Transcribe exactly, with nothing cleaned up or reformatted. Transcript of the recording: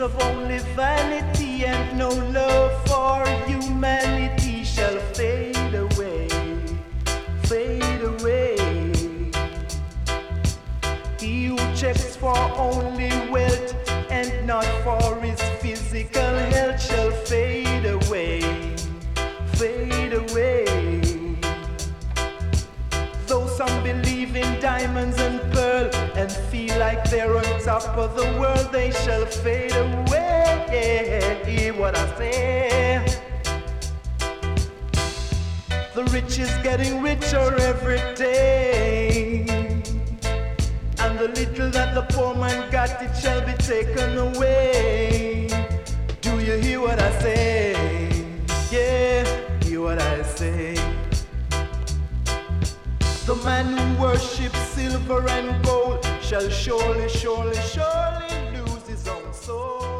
of only vanity and no love for humanity shall fade away, fade away. He who checks for only wealth and not for his physical health shall fade away, fade away. Though some believe in diamonds and pearl and feel like they're on top of the world, they shall fade away. Hear what I say. The rich is getting richer every day, and the little that the poor man got, it shall be taken away. Do you hear what I say? Yeah, hear what I say. The man who worships silver and gold shall surely, surely, surely lose his own soul.